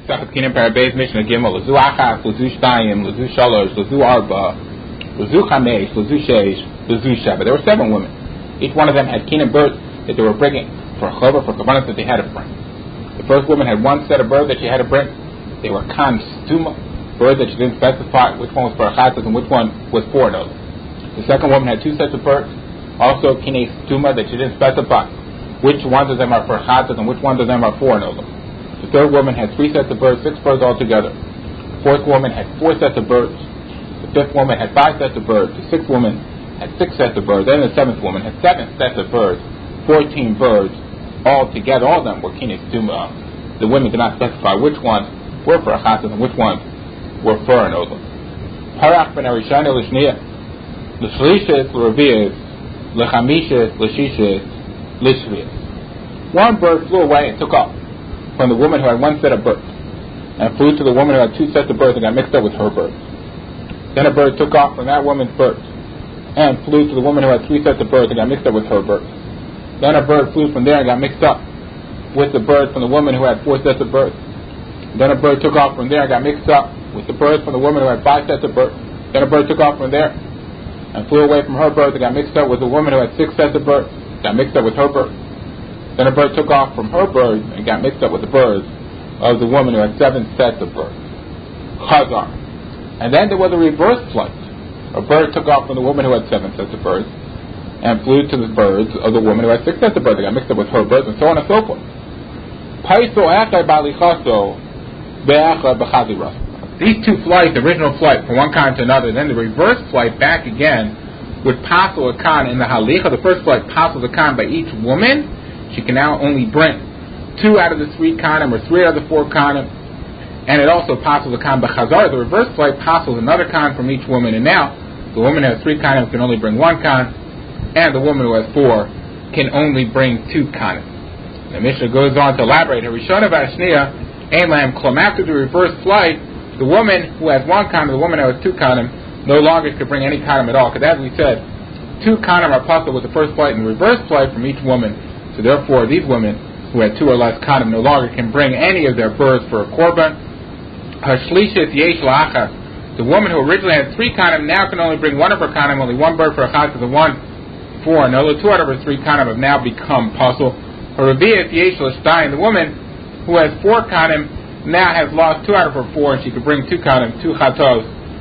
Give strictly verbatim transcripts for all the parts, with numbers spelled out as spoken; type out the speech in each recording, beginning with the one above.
Sachat Kinim Parabez Mishnah Gimel Lezu Achas Lezu Shtayim Lezu Shalosh Lezu Arba Lezu Chamesh Lezu Sheish Lezu Sheva. There were seven women. Each one of them had Kinim birds that they were bringing for Chover, for Kavanah that they had to bring. The first woman had one set of birds that she had to bring. They were Kan Stuma, birds that she didn't specify which one was for Chatas and which one was for those. The second woman had two sets of birds, also Kinei Stuma, that she didn't specify which ones of them are for Chatas and which ones of them are for those. The third woman had three sets of birds, six birds altogether. The fourth woman had four sets of birds. The fifth woman had five sets of birds. The sixth woman had six sets of birds. And the seventh woman had seven sets of birds, fourteen birds altogether. All of them were Kinei Stuma. The women did not specify which ones were for Chatas and which ones were for an Olam. Parach ben Arishana l'Shniyah, l'Shlishis, l'Raviyas, l'Chamishes, l'Shishis, l'Shviyas. One bird flew away and took off from the woman who had one set of birds, and flew to the woman who had two sets of birds and got mixed up with her birds. Then a bird took off from that woman's birds, and flew to the woman who had three sets of birds and got mixed up with her birds. Then a bird flew from there and got mixed up with the bird from the woman who had four sets of birds. Then a bird took off from there and got mixed up with the birds from the woman who had five sets of birds. Then a bird took off from there and flew away from her birds and got mixed up with the woman who had six sets of birds, got mixed up with her birds. Then a bird took off from her birds and got mixed up with the birds of the woman who had seven sets of birds. Chazar. And then there was a reverse flight. A bird took off from the woman who had seven sets of birds and flew to the birds of the woman who had six sets of birds and got mixed up with her birds, and so on and so forth. These two flights, the original flight from one kind to another, and then the reverse flight back again, would passel a kan in the halicha. The first flight passels a kan by each woman. She can now only bring two out of the three kanim or three out of the four kanim, and it also passels a kan by chazar. The reverse flight passels another kan from each woman, and now the woman who has three kanim can only bring one kan, and the woman who has four can only bring two kanim. The Mishnah goes on to elaborate. Harishona v'ashniya ein lahem klum. After the reverse flight, the woman who has one kanim, the woman who has two kanim, no longer could bring any kanim at all. Because as we said, two kanim are possible with the first flight and the reverse flight from each woman. So therefore, these women who had two or less kanim no longer can bring any of their birds for a korban. Hashlishis yesh la'achas. The woman who originally had three kanim now can only bring one of her kanim, only one bird for a chatas and one for another. Two out of her three kanim have now become puzzle. Haraviyas yesh l'shtayim. The woman who has four kanim now has lost two out of her four, and she could bring two kanim, two chatos,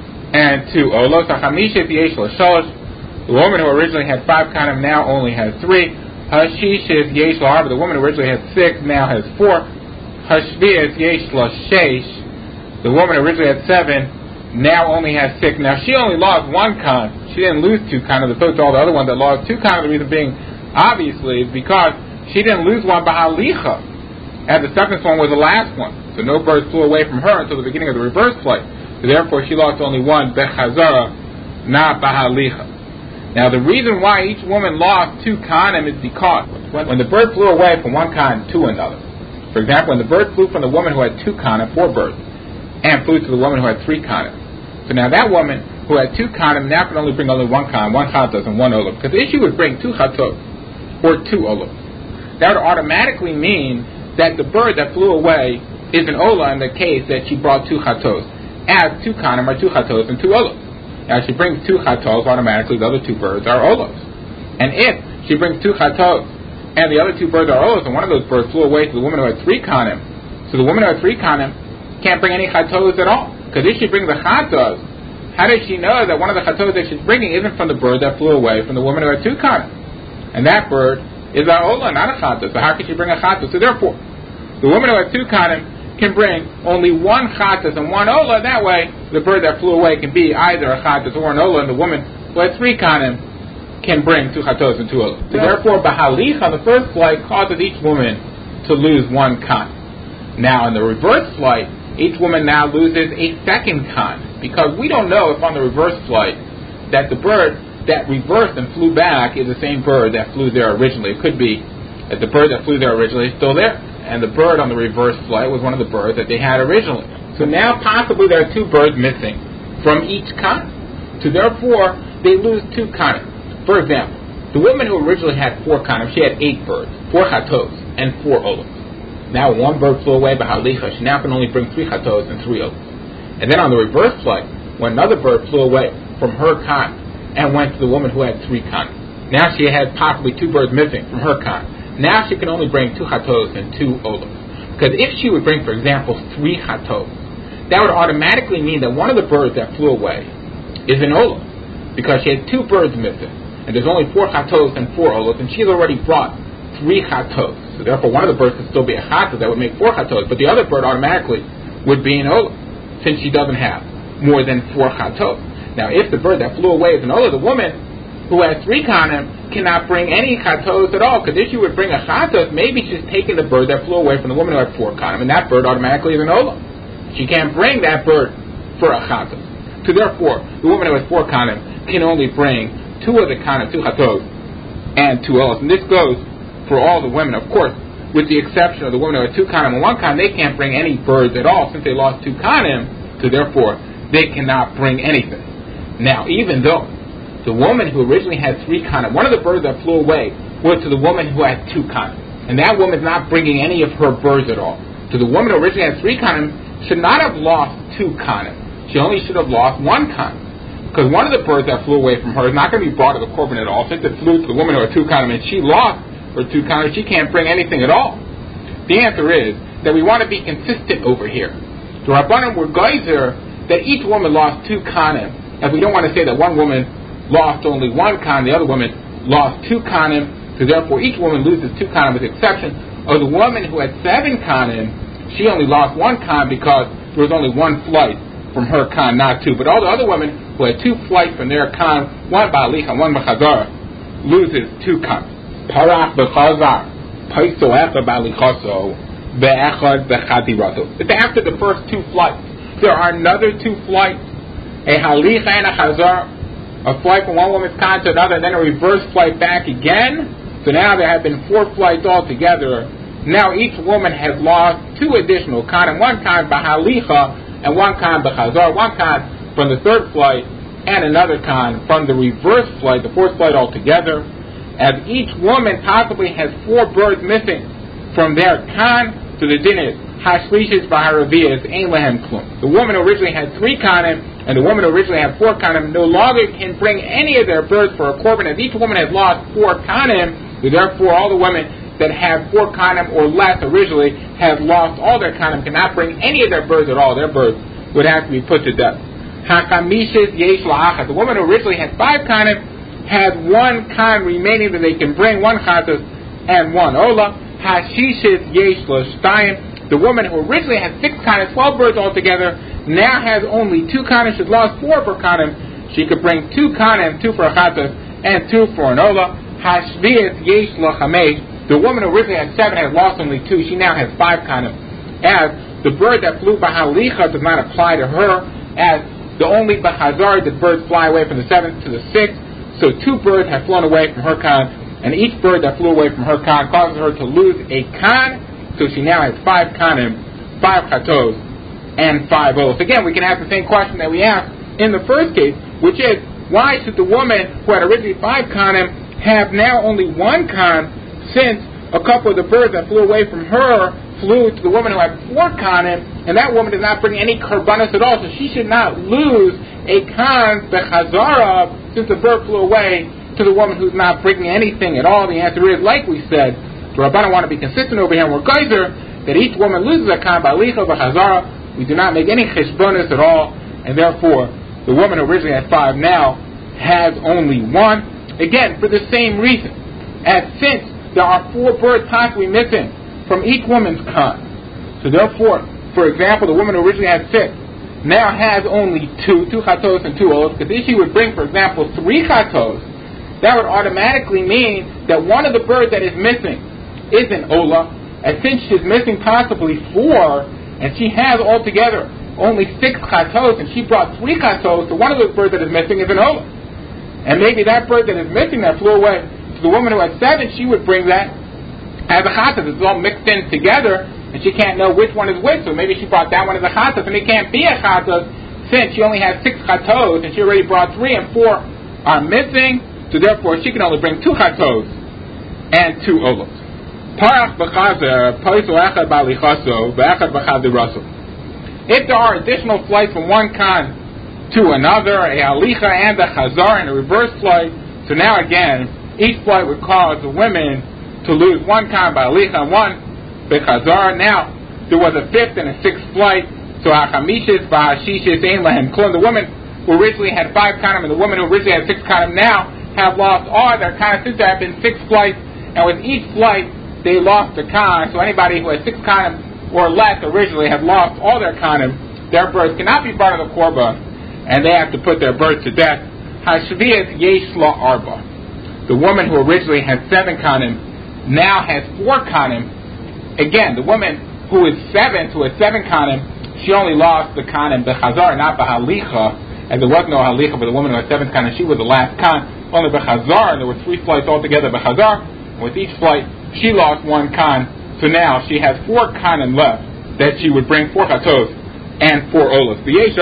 and two olos. Hachamishes yesh l'shalosh. The woman who originally had five kanim now only has three. Hashishes yesh l'arba. The woman who originally had six now has four. Hashviyas yesh l'sheish. The woman who originally had seven now only has six. Now she only lost one kan. She didn't lose two kan, as opposed to all the other ones that lost two kan. The reason being, obviously, is because she didn't lose one bahalicha, and the second one was the last one. So no birds flew away from her until the beginning of the reverse flight. So therefore she lost only one bechazara, not bahalicha. Now the reason why each woman lost two kanim is because when the bird flew away from one kan to another, for example, when the bird flew from the woman who had two kanim, four birds, and flew to the woman who had three kanim. So now that woman who had two kanim now can only bring only one kanim, one chatos and one olam. Because if she would bring two chatos or two olam, that would automatically mean that the bird that flew away is an ola in the case that she brought two chatos, as two kanim are two chatos and two olam. Now she brings two chatos, automatically the other two birds are olos. And if she brings two chatos and the other two birds are olos, and one of those birds flew away to the woman who had three kanim, so the woman who had three kanim can't bring any chatos at all. Because if she brings the chatos, how does she know that one of the chatos that she's bringing isn't from the bird that flew away from the woman who had two kanim? And that bird is a ola, not a chatos. So how can she bring a chatos? So therefore, the woman who has two kanim can bring only one chatas and one ola. That way, the bird that flew away can be either a chatas or an ola, and the woman who had three kanim can bring two chatos and two olas. So yeah. Therefore, bahalicha on the first flight causes each woman to lose one kan. Now, in the reverse flight, each woman now loses a second kan, because we don't know if on the reverse flight that the bird that reversed and flew back is the same bird that flew there originally. It could be that the bird that flew there originally is still there, and the bird on the reverse flight was one of the birds that they had originally. So now possibly there are two birds missing from each kan. So therefore, they lose two kanim. For example, the woman who originally had four kanim, she had eight birds, four chatos, and four olas. Now one bird flew away by halicha, she now can only bring three chatos and three olas. And then on the reverse flight, when another bird flew away from her kan and went to the woman who had three kan, now she had possibly two birds missing from her kan. Now she can only bring two chatos and two olas. Because if she would bring, for example, three chatos, that would automatically mean that one of the birds that flew away is an olah, because she had two birds missing, and there's only four chatos and four olas, and she's already brought three chatos. So therefore, one of the birds could still be a chatos, that would make four chatos, but the other bird automatically would be an olah, since she doesn't have more than four chatos. Now, if the bird that flew away is an olah, the woman who has three kanim cannot bring any chatos at all, because if she would bring a chatos, maybe she's taking the bird that flew away from the woman who had four kanim, and that bird automatically is an olah. She can't bring that bird for a chatos. So therefore, the woman who has four kanim can only bring two of the kanim, two chatos, and two olas. And this goes for all the women, of course, with the exception of the women who have two kanim and one kanim. They can't bring any birds at all since they lost two kanim, so therefore they cannot bring anything. Now, even though the woman who originally had three kanim, one of the birds that flew away was to the woman who had two kanim, and that woman's not bringing any of her birds at all. So the woman who originally had three kanim should not have lost two kanim. She only should have lost one kanim, because one of the birds that flew away from her is not going to be brought to the korban at all. Since it flew to the woman who had two kanim and she lost her two kanim, she can't bring anything at all. The answer is that we want to be consistent over here. The Rabbanim were geyser that each woman lost two kanim, and we don't want to say that one woman lost only one kanim, the other woman lost two kanim, so therefore each woman loses two kanim, with the exception of the woman who had seven kanim. She only lost one kan because there was only one flight from her kan, not two. But all the other women who had two flights from their kan, one ba'alicha, one b'chazara, loses two kan. Parach b'chazar, paiso echa ba'alichaso, be'echad b'chadirato. But after the first two flights, there are another two flights, a halicha and a chazar, a flight from one woman's kan to another, and then a reverse flight back again. So now there have been four flights altogether. Now each woman has lost two additional kan, and one kan b'halicha, and one kan b'chazar, one kan from the third flight, and another kan from the reverse flight, the fourth flight altogether, as each woman possibly has four birds missing from their kan. So the din is hashlishis b'haraviyas ein lehem klum. The woman originally had three kanim, and the woman originally had four kanim, no longer can bring any of their birds for a korban, as each woman has lost four kanim. So therefore all the women that have four kanim or less originally have lost all their kanim, cannot bring any of their birds at all. Their birds would have to be put to death. Hakamishes yesh la'achas. The woman who originally had five kanim has one kan remaining that they can bring, one chatas and one ola. Hashishes yesh l'shtayim. The woman who originally had six kanim, twelve birds altogether, now has only two kanim. She's lost four of her kanim. She could bring two kanim, two for a chatas and two for an ola. Hashviyas yesh l'chamesh. The woman who originally had seven has lost only two. She now has five kanim. As the bird that flew b'halicha does not apply to her, as the only b'chazar, the birds fly away from the seventh to the sixth. So two birds have flown away from her kan, and each bird that flew away from her kan causes her to lose a kan. So she now has five kanim, five chatos, and five olas. Again, we can ask the same question that we asked in the first case, which is, why should the woman who had originally five kanim have now only one kan, since a couple of the birds that flew away from her flew to the woman who had four kanim, and that woman does not bring any karbanos at all, so she should not lose a kan bechazara, since the bird flew away to the woman who's not bringing anything at all. The answer is, like we said, the Rabbanan want to be consistent over here, and we're geyser that each woman loses a kan ba'alicha bechazara. We do not make any cheshbonos at all, and therefore the woman who originally had five now has only one. Again, for the same reason, as since there are four birds possibly missing from each woman's kan. So therefore, for example, the woman who originally had six now has only two, two chatos and two olas, because if she would bring, for example, three chatos, that would automatically mean that one of the birds that is missing is an ola, and since she's missing possibly four, and she has altogether only six chatos, and she brought three chatos, so one of those birds that is missing is an ola. And maybe that bird that is missing that flew away, the woman who had seven, she would bring that as a chatas. It's all mixed in together, and she can't know which one is which. So maybe she brought that one as a chatas, and it can't be a chatas since she only has six chatos, and she already brought three, and four are missing. So therefore, she can only bring two chatos and two olos. Parach b'chazer, poiso echad b'alichaso, v'echad b'chadiraso. If there are additional flights from one kan to another, a halicha and a chazar, and a reverse flight, so now again, each flight would cause the women to lose one kan by halicha and one by chazar. Now, there was a fifth and a sixth flight, so hachamishis v'hashishis ein lahem klum. The women who originally had five kanim and the women who originally had six kanim now have lost all their kanim since there have been six flights, and with each flight they lost a kan. So anybody who had six kanim or less originally have lost all their kanim. Their birds cannot be part of the korban, and they have to put their birds to death. Hashvias yesh la arba. The woman who originally had seven kanim now has four kanim. Again, the woman who is seven, who has seven kanim, she only lost the kanim b'chazar, not b'halicha, and there was no halicha for the woman who had seven kanim. She was the last kan, only b'chazar, and there were three flights altogether b'chazar. With each flight, she lost one kan, so now she has four kanim left that she would bring four chatos and four olas.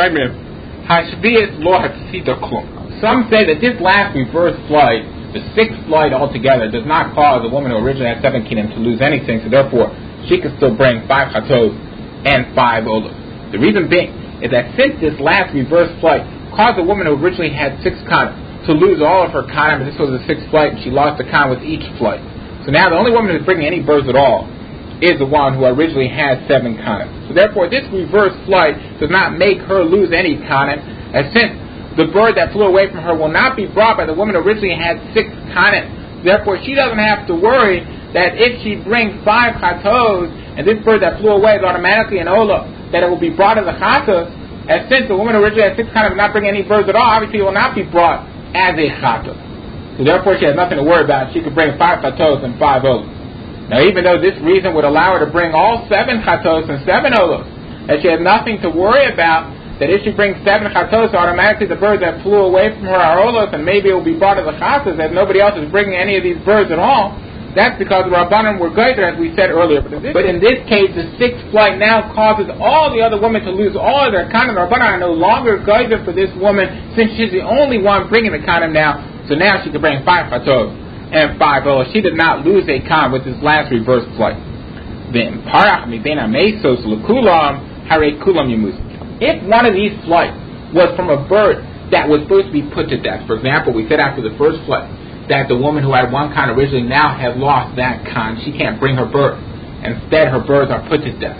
Some say that this last reverse flight, the sixth flight altogether, does not cause the woman who originally had seven kanim to lose anything, so therefore she can still bring five chatos and five olas. The reason being is that since this last reverse flight caused the woman who originally had six kanim to lose all of her kanim, and this was the sixth flight, and she lost the kanim with each flight. So now the only woman who's bringing any birds at all is the one who originally had seven kanim. So therefore this reverse flight does not make her lose any kanim, as since the bird that flew away from her will not be brought by the woman who originally had six kanim. Therefore she doesn't have to worry that if she brings five chatos, and this bird that flew away is automatically an ola, that it will be brought as a chatos, as since the woman who originally had six kanim did not bring any birds at all, obviously it will not be brought as a chatos. So therefore she has nothing to worry about. She could bring five chatos and five olas. Now even though this reason would allow her to bring all seven chatos and seven olas, that she has nothing to worry about, that if she brings seven chatos, automatically the birds that flew away from her are olas, and maybe it will be brought as a chatos, as nobody else is bringing any of these birds at all. That's because the Rabbanim were geider, as we said earlier. But in, this, but in this case, the sixth flight now causes all the other women to lose all of their kanim. The Rabbanim are no longer geider for this woman, since she's the only one bringing the kanim now. So now she can bring five chatos and five olas. She did not lose a kanim with this last reverse flight. Then parach mibena mesos lekulam hare kulam yemuz. If one of these flights was from a bird that was supposed to be put to death, for example, we said after the first flight that the woman who had one kan originally now has lost that kan. She can't bring her bird. Instead, her birds are put to death.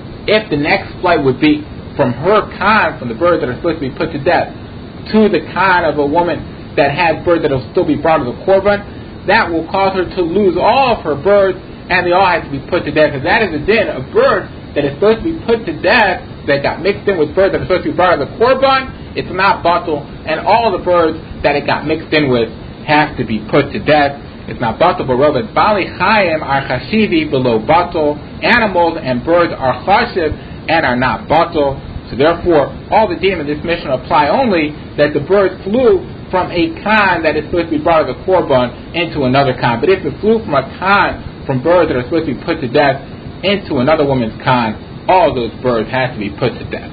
If the next flight would be from her kan, from the birds that are supposed to be put to death, to the kan of a woman that has birds that will still be brought to the korban, that will cause her to lose all of her birds, and they all have to be put to death. Because that is a din, a bird that is supposed to be put to death, that got mixed in with birds that are supposed to be brought to the korban, it's not batul, and all the birds that it got mixed in with have to be put to death. It's not batul, but rather bali chayim are chashivi below batul. Animals and birds are chashiv and are not batul. So therefore, all the dinim of this mission apply only that the bird flew from a kan that is supposed to be brought as a korban into another kan. But if it flew from a kan from birds that are supposed to be put to death into another woman's kan, all those birds have to be put to death.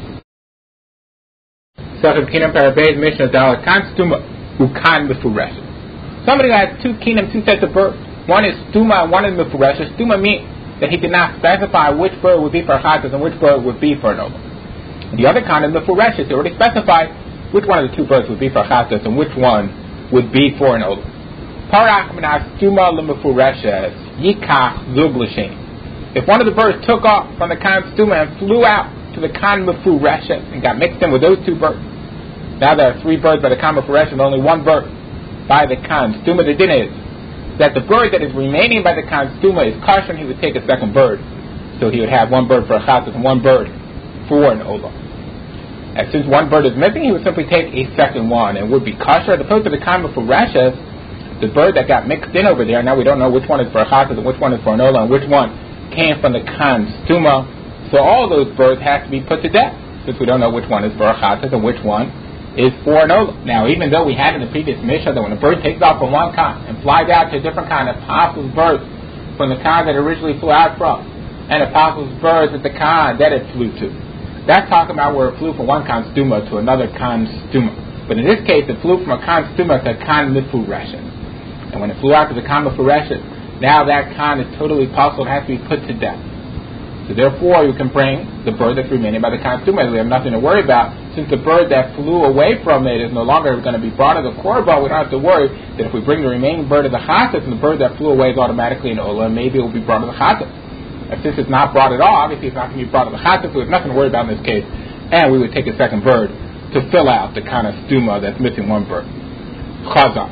Second Kinam Parabez mission of Dalit Kan Stuma Ukan Mefuresh. Somebody who has two kinam, two sets of birds. One is stuma and one is mefuresh. Stuma means that he did not specify which bird would be for chatas and which bird would be for an ola. The other kind is mefuresh. He already specified which one of the two birds would be for chatas and which one would be for an ola. Parach minas stuma lemefureshes yikach zug l'shem. If one of the birds took off from the kan stuma and flew out to the kan mefureshes and got mixed in with those two birds, now there are three birds by the kan mefureshes and only one bird by the kan stuma. The din is that the bird that is remaining by the kan stuma is kosher, and he would take a second bird. So he would have one bird for a chatas and one bird for an ola. And since one bird is missing, he would simply take a second one and would be kosher. As opposed to the kan mefureshes, the bird that got mixed in over there, now we don't know which one is for a chatas and which one is for an ola and which one came from the kan stuma. So all those birds have to be put to death, since we don't know which one is for a chatas and which one is for an ola. Now, even though we had in the previous mission that when a bird takes off from one kan and flies out to a different kind of apostles birds from the kan that it originally flew out from, and apostles birds at the kan that it flew to, that's talking about where it flew from one kan stuma to another kan stuma. But in this case, it flew from a kan stuma to a kan mefureshes. And when it flew out to the kan mefureshes, now that khan is totally possible. It has to be put to death. So therefore, you can bring the bird that's remaining by the khan's tumah. We have nothing to worry about. Since the bird that flew away from it is no longer going to be brought to the korban, we don't have to worry that if we bring the remaining bird to the chatas, and the bird that flew away is automatically an olah, maybe it will be brought to the chatas. And since it's not brought at all, obviously it's not going to be brought to the chatas, so we have nothing to worry about in this case. And we would take a second bird to fill out the kind of stuma that's missing one bird. Chazal.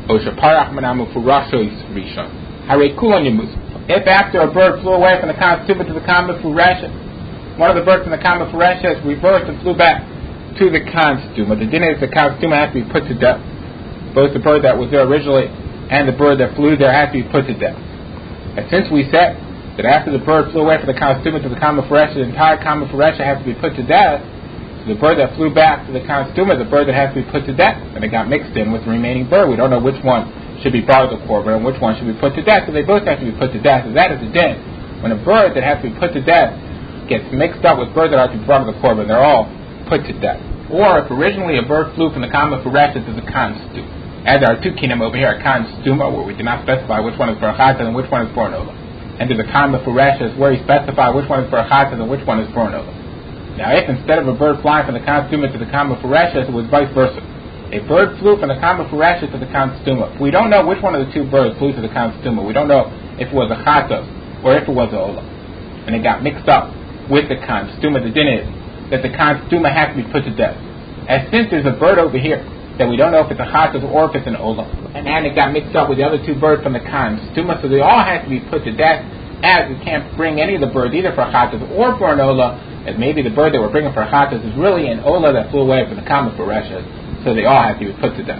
If after a bird flew away from the khan's stuma to the khan mefureshes, one of the birds from the khan mefureshes reversed and flew back to the khan's stuma, the din is the khan's stuma has to be put to death. Both the bird that was there originally and the bird that flew there has to be put to death. And since we said that after the bird flew away from the khan's stuma to the khan mefureshes, the entire khan mefureshes has to be put to death, so the bird that flew back to the khan's stuma is the bird that has to be put to death, and it got mixed in with the remaining bird. We don't know which one should be brought to the korban and which one should be put to death, so they both have to be put to death. So that is the din. When a bird that has to be put to death gets mixed up with birds that are to be brought to the korban, they're all put to death. Or if originally a bird flew from the khan mefureshes to the khan's stuma, as there are two kinim over here, a khan's stuma where we do not specify which one is for a chatas and which one is for an olah, and to the khan mefureshes where we specify which one is for a chatas and which one is for an olah. Now if instead of a bird flying from the khan's stuma to the khan mefureshes, it was vice versa. A bird flew from the khan mefureshes to the khan's stuma. We don't know which one of the two birds flew to the khan's stuma. We don't know if it was a chatas or if it was a olah. And it got mixed up with the khan's stuma. The din is that the khan's stuma has to be put to death. And since there's a bird over here that we don't know if it's a chatas or if it's an olah, and, and it got mixed up with the other two birds from the khan's stuma, so they all have to be put to death, as we can't bring any of the birds either for a chatas or for an olah, as maybe the bird that we're bringing for a chatas is really an olah that flew away from the khan mefureshes. So they all have to be put to death.